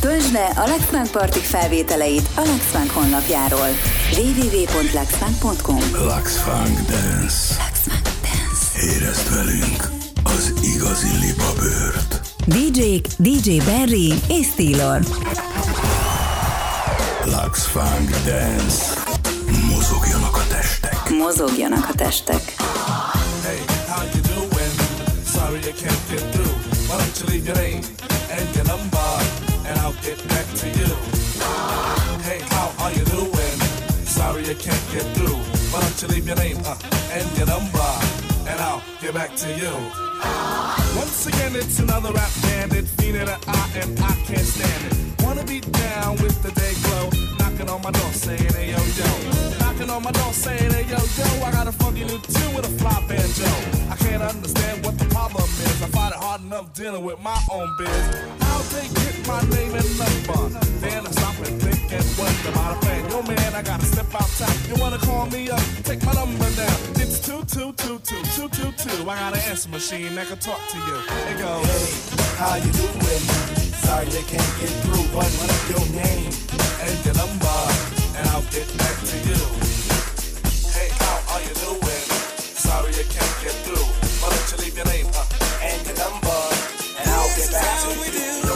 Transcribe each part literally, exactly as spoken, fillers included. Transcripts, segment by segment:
Töltsd le a Lexfunk Party felvételeit a Lexfunk honlapjáról. double-u double-u double-u pont lexfunk pont com Lexfunk Dance. Lexfunk Dance. Érezd velünk az igazi libabőrt. dé dzsék dé dzsé Barry és Steelor. Lexfunk Dance. Mozogjanak a testek. Mozogjanak a testek. Hey, how you doing? Sorry I can't get through. Why don't you leave your name and your number, and I'll get back to you. Hey, how are you doing? Sorry I can't get through. Why don't you leave your name uh, and your number, and I'll get back to you. Once again, it's another rap bandit, feeling an eye, and I can't stand it. Wanna be down with the day glow, knocking on my door saying, hey yo yo. Knocking on my door saying, hey yo yo, I got a funky new tune with a fly banjo. I can't understand what the problem is. I find it hard enough dealing with my own biz. How they get my name and number? Then I stop and think and wonder about a plan. Yo man, I gotta step outside. You wanna call me up? Take my number down. It's two two two two two two two. I got an answer machine that can talk to you. It goes, hey, how you doing? Sorry they can't get through. What is your name and your number, and I'll get back to you. Hey, how are you doing? Sorry I can't get through. Why don't you leave your name uh, and your number, and I'll get back to you.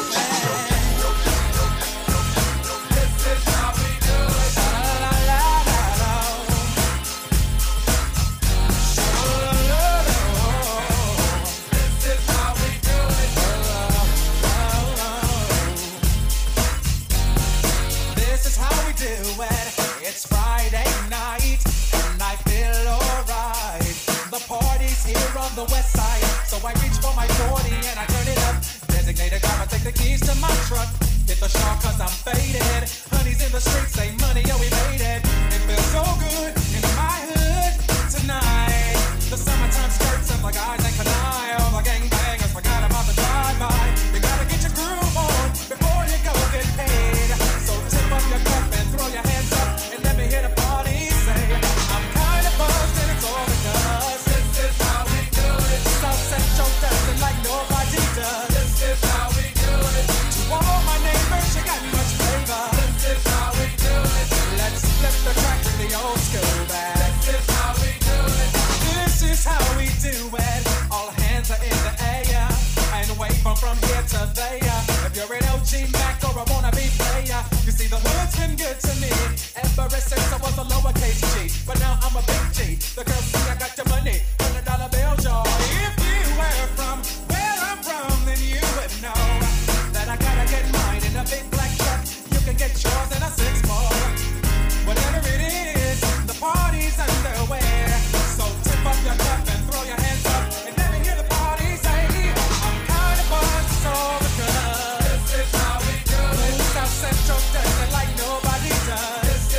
It's Friday night and I feel alright. The party's here on the west side, so I reach for my forty and I turn it up. Designated driver, take the keys to my truck. Hit the shop cause I'm faded. Honey's in the streets, say money, yo we made it. It feels so good in my hood tonight. The summertime skirts up like eyes and canine. All the gangbangers forgot about the drive-by. You gotta get your groove on before you go get paid. So tip up your cup and throw your hands up. Let me hear the party say, I'm kind of buzzed and it's all because this is how we do it. South Central dancing like nobody does. This is how we do it. To all my neighbors, you got much flavor. This is how we do it. Let's flip the track to the old school back. This is how we do it. This is how we do it. All hands are in the air and wave from from here to there. If you're an O G Mac or a wannabe player, you see the hood's been good to me. Ever since I was a lowercase G, but now I'm a big G. The girls see I got your money, hundred dollar bills, y'all. If you were from where I'm from, then you would know that I gotta get mine in a big black truck. You can get yours in a six more. Whatever it is, the party's underway. So tip up your cup and throw your hands up and let me hear the party say, I'm kinda buzzed, so because this is how we do it. South Central dancing like nobody does.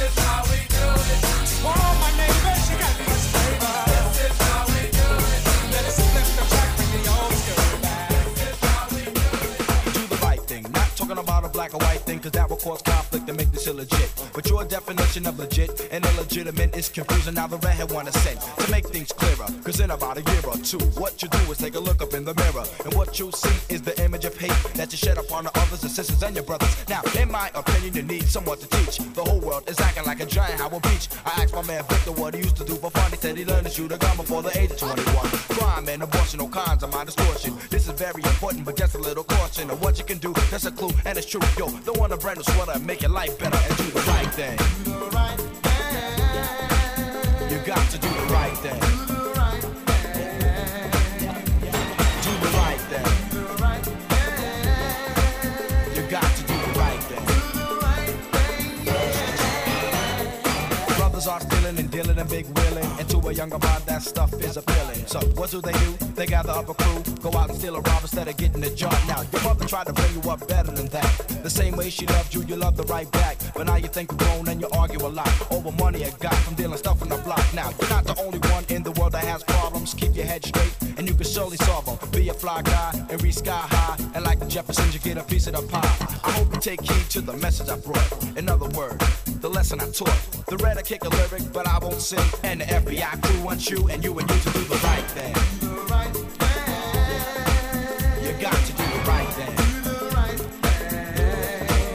All my neighbors, you got much flavor. This is how we do it. Let's flip the track, bring the old school back. This is how we do it. Do the right thing, not talking about a black or white thing, cause that will cause conflict and make this illegit. But your definition of legit and illegitimate is confusing. Now the redhead wanna send to make things clearer, cause in about a year or two, what you do is take a look up in the mirror, and what you see is the image of hate that you shed upon the others and sisters and your brothers. Now, in my opinion, you need someone to teach. The whole world is acting like a giant Howard Beach. I asked my man Victor what he used to do for fun. He said he learned to shoot a gun before the age of twenty-one. Crime and abortion, all kinds of my distortion. This is very important, but just a little caution of what you can do. That's a clue, and it's true. Yo, don't want a brand new sweater and make your life better and do the right thing. Do the right thing. You got to do the right thing. Do the right thing. Do the right thing. Do the right thing. You got to do the right thing. Do the right thing. Yeah. Brothers are stealing and dealing and big wheeling, and to a younger mind that stuff is appealing. So what do they do? They gather up a crew, go out and steal a rob instead of getting the job. Now your mother tried to bring you up better than that. The same way she loved you, you loved her right back. But now you think you're grown and you argue a lot over money you got from dealing stuff on the block. Now you're not the only one in the world that has problems. Keep your head straight and you can surely solve them. Be a fly guy and reach sky high, and like the Jeffersons you get a piece of the pie. I hope you take heed to the message I brought. In other words, the lesson I taught. The red I kick a lyric, but I won't sing. And the F B I crew wants you and you and you to do the right thing. Do the right thing. You got to do the right thing. Do the right thing.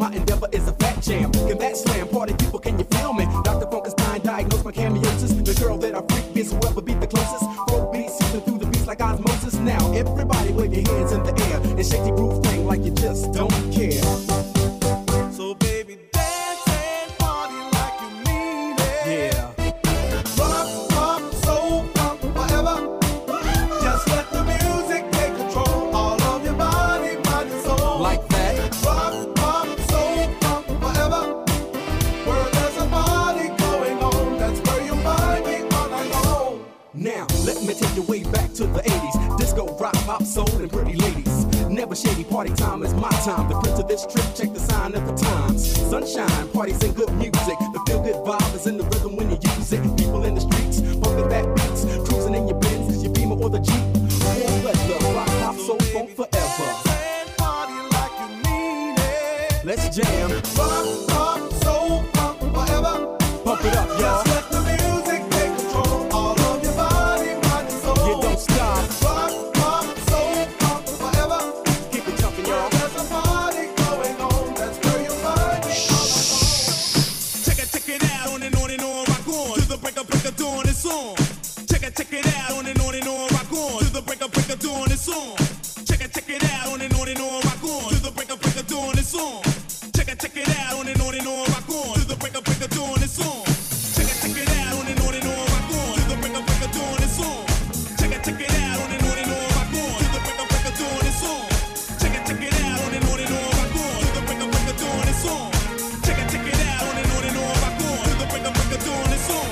my endeavor is a fat jam. Can that slam? Party people, can you feel me? Doctor Funkenstein diagnosed my cameosis. The girl that I freak is whoever beat the closest. Roll beats, seeping through the beats like osmosis. Now, everybody wave your hands in the air and shake your groove thing like you just don't care. So baby, dance and party like you mean it. Yeah. Rock, pop, soul, funk, forever. Just let the music take control. All of your body, mind, and soul. Like that. Rock, pop, soul, funk, forever. Where there's a party going on, that's where you'll find me all night long. Now, let me take you way back to the eighties. Disco, rock, pop, soul, and pretty ladies. Never shady, party time is my time. The prince of this trip, check the sign of the times. Sunshine, parties and good music. The feel-good vibe is in the rhythm when you use it. People in the streets, bumping back beats. Cruising in your Benz, your Beamer or the Jeep. Warm weather, rock, pop, soul, funk forever. And party like you mean it. Let's jam. Rock, pop, soul, funk, forever. Pump it up, y'all. Just let the music take control. All of your body, mind, and soul. You don't stop. Rock, pop, soul, funk, forever. Keep it jumping, y'all. There's a party going on, that's where you'll find me. Check it, check it out, on and on and on, rock on. To the break up, break of dawn, it's on. Check it, check it out, on and on and on, rock on. To the break up, break of dawn, it's on. Check it, check it out, on and on and on, rock on. To the break up, break of dawn, it's on. Check it, check it out, on and on and on, rock on. To the break up, break of dawn, it's on. Check it, check it out, on and on and on, rock on. To the break up, break of dawn, it's on. Check it, check it out, on and on and on, rock on. To the break up, break of dawn, it's on. Check it, check it out, on and on and on, rock on. To the break up, break of dawn, it's on. Check it, check it out, on and on and on, rock on. To the break up, break of dawn, it's on.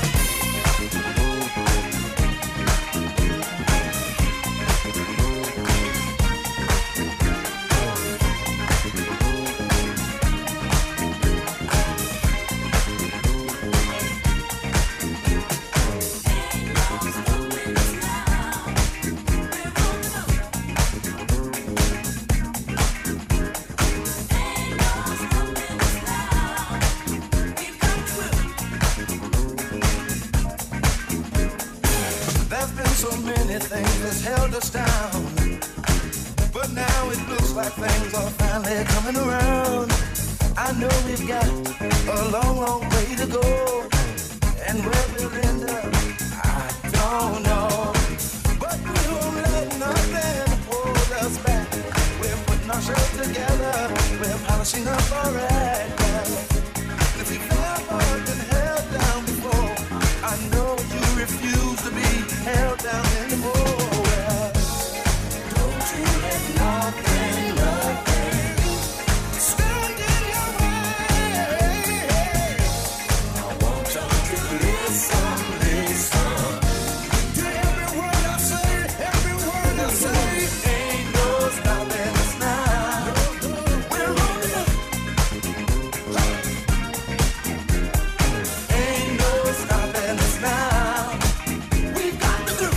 There's been so many things that's held us down, but now it looks like things are finally coming around. I know we've got a long, long way to go, and where we'll end up, I don't know. But we won't let nothing hold us back. We're putting ourselves together, we're polishing up our act. If you've never been held down before, I know you refuse to be held down anymore. Don't you let nothing, nothing stand in your way. I want you to listen, listen to every word I say, every word I say. Ain't no stopping us now. We're rolling up. Ain't no stopping us now. We've got the groove.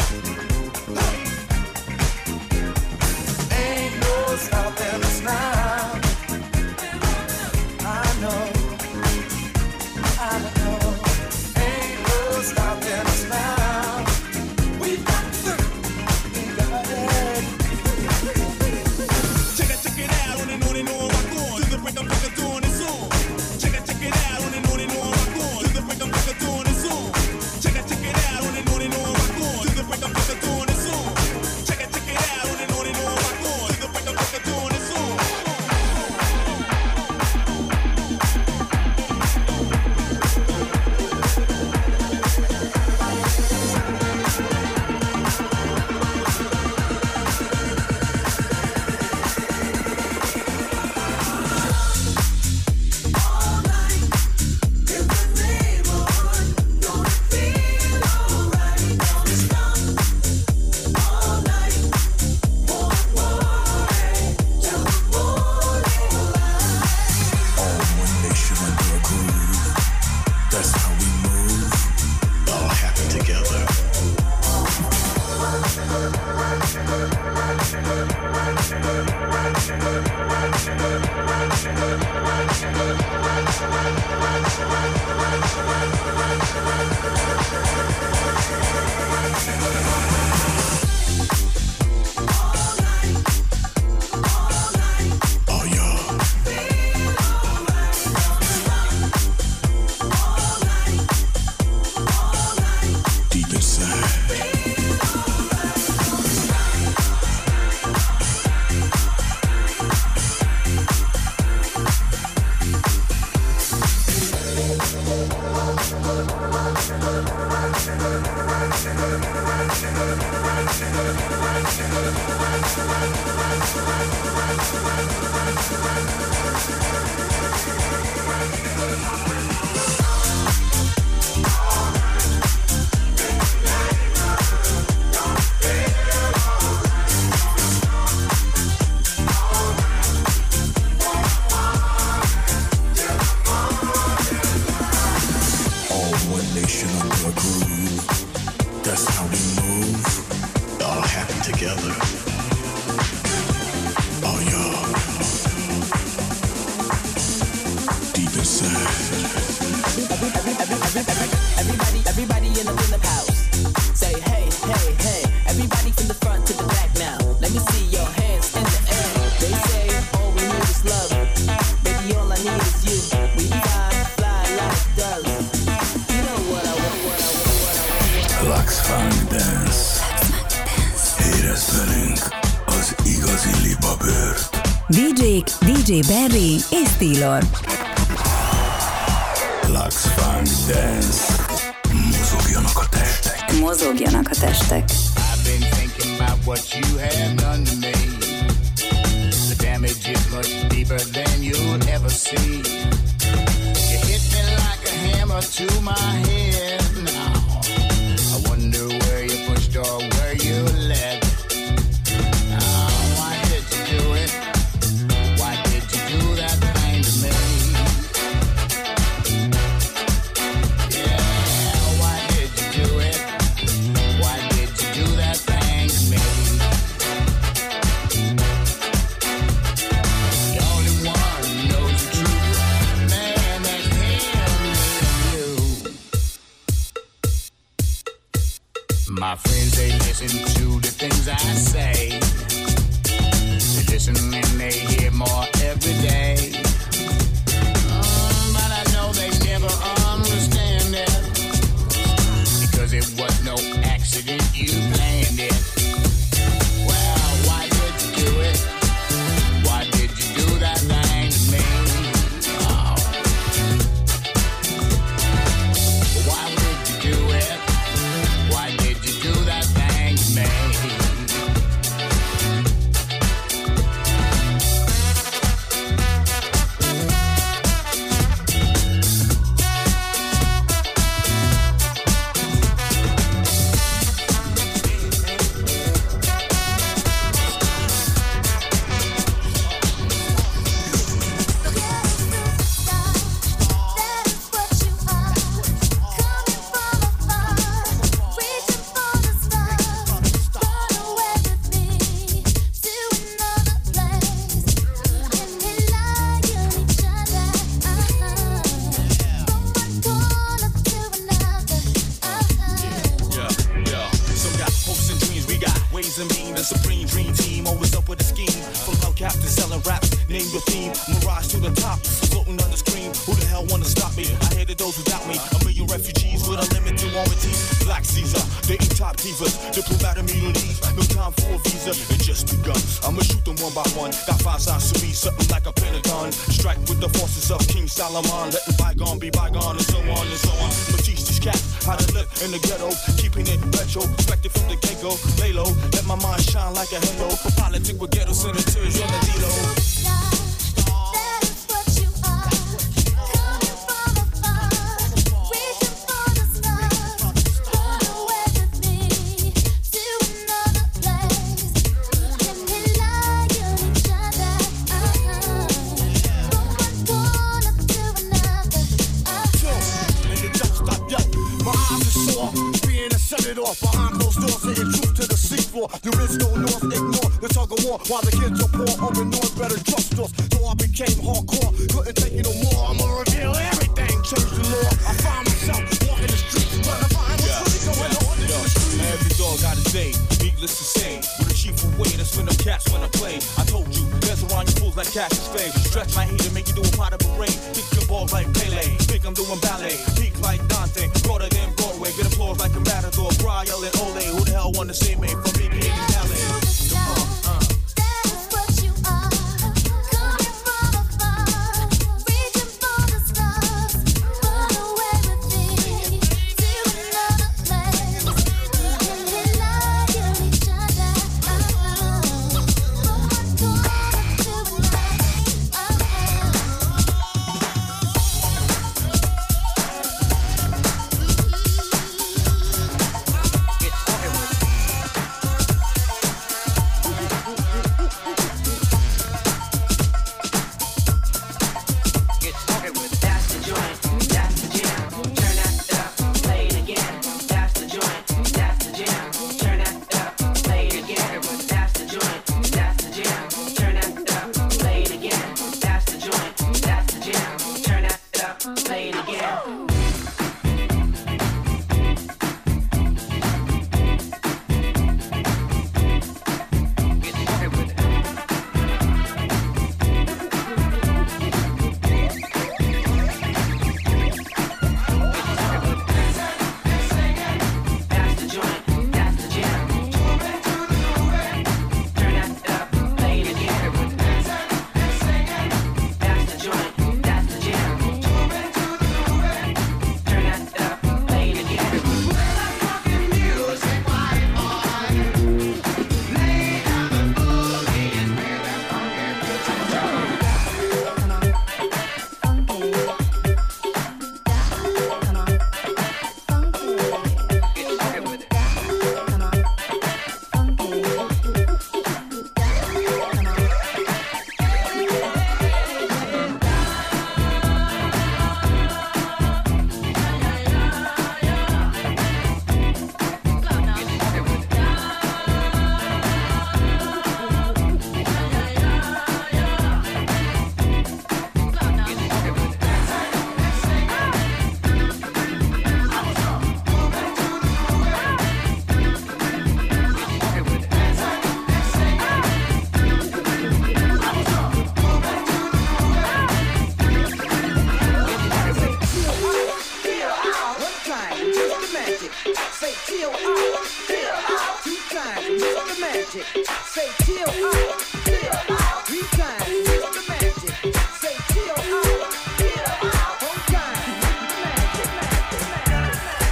Ain't no stopping us now. I know, I know. Ain't no stopping us now. We've got the groove. We got it. Check it, check it out, on and on and on, rock on. To the break up, break of dawn, it's on. Check it, check it out, on and on and on, rock on. To the break up, break of dawn, it's on. Check it, check it out, on and on and on, rock on. To the break up, break of dawn, it's on. Check it, check it out, on and on and on, rock on. To the break up, break of dawn, it's on. All one nation under a groove. That's how we move. All happy together. Oh yeah. dé dzsék dé dzsé Barry és Taylor. Lux Funk Dance. Mozogjanak a testek. Mozogjanak a testek. I've been thinking about what you have done to me. The damage is much deeper than you'll ever see. You hit me like a hammer to my head now. I wonder where you pushed or where you led. Oh, why did you do it? Why did you do that thing to me? Yeah, why did you do it? Why did you do that thing to me? The only one who knows the truth, man, that's him and you. My friends, they listen to the things I say. They listen and they hear more every day. Um, but I know they never understand it. Because it was no accident, you planned it. Well, why did you do it? Why did you do that thing to me? Oh. Why would you do it? Why did you do that thing to me? Yeah, yeah. Some got hopes and dreams, we got ways and means. The supreme dream team always up with a scheme. From hellcat to selling raps, name your theme. Mirage to the top, floating on the screen. Who the hell wanna stop me? I hated those who doubt me. A million refugees with unlimited warranties. Black Caesar, dating top divas. Diplomatic immunities, no time for a visa. It just begun. I'ma shoot them one by one. Got five sides to me, something like a pentagon. Strike with the forces of King Solomon. Letting bygone be bygone, and so on and so on. But teach these cats how to live in the ghetto, keeping it retro, respected from the get-go. Lay low, let my mind shine like a halo. For politics with ghetto senators on the D-Lo. It off behind closed doors, saying truth to the seafloor. The rich go north, ignore the tug of war. While the kids are poor, up in north, better trust us. So I became hardcore, couldn't take it no more. I'ma reveal everything, change the law. I find myself walking the streets, trying to find what's really going on in the streets. Every dog got his day, needless to say. With a chief away, that's when them cats wanna play. I told you, dance around you fools like Cassius Clay. Stretch my heat and make you do a pot of a rain. Kick your ball like Pele, think I'm doing ballet. Peak like Dante, broader than Broadway. Get applause like a matador. Brian and Ole, who the hell wanna say me from big hit and ballet? Come on, uh. magic. Say chill out, chill out. Three times, feel the magic. Say chill out, chill out. Four times, feel the magic, magic, magic,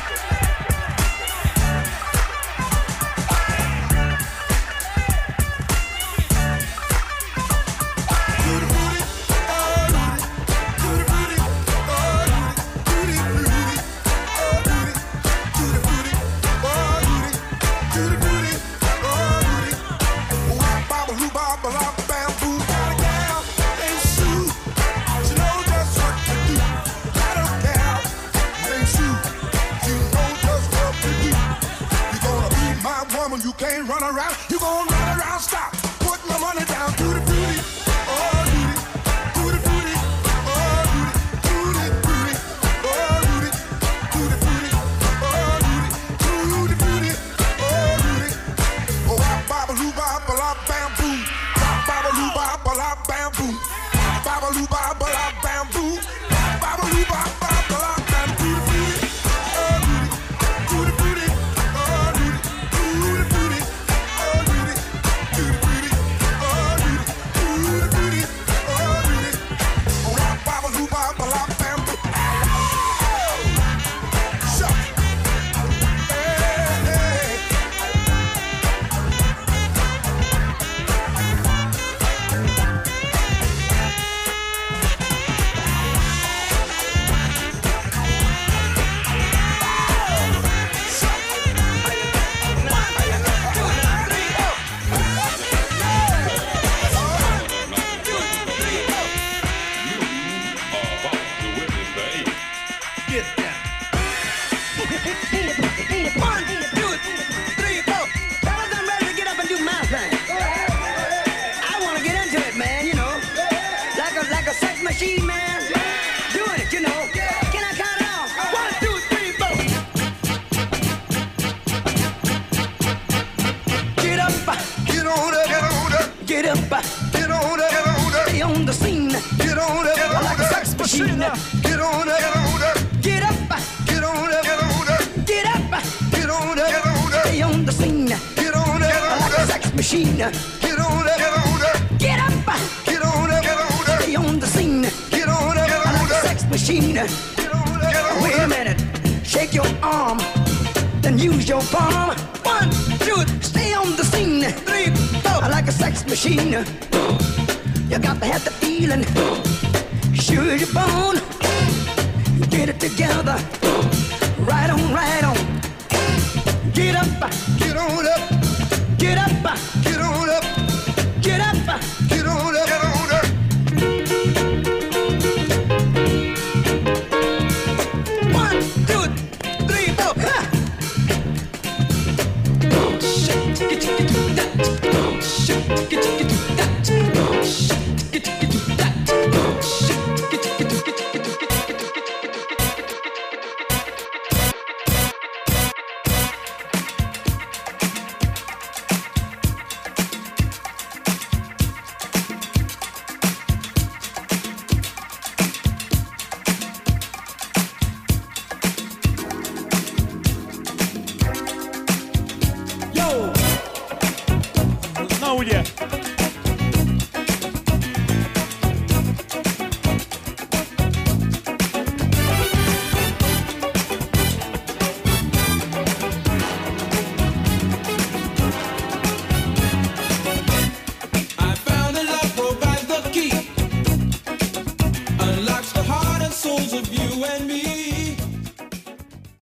you can't run around, you gon' run around, stop, put my money down, tutti frutti, oh tutti, tutti frutti, oh tutti, tutti frutti, oh tutti, tutti frutti, oh tutti, tutti frutti, oh tutti, oh bop bop loo bop bop bam boom, bop bop loo bop bop bam boom, bop bop loo bop bop bam boom, bop loo bop bop bop bam tutti frutti, oh tutti, tutti frutti, oh tutti. Get on up, get on up, get up, get on up, get on up, get up, get on up, get on up, stay on the scene, get on up, like a sex machine, get on up, get on up, get up, get on up, get on up, stay on the scene, get on up, like a sex machine, get on up, wait a minute, shake your arm, then use your palm, one, two, stay on the scene, three, four, like a sex machine, you got to have the feeling. Sure your bone, get it together, right on, right on. Get up, get on up, get up,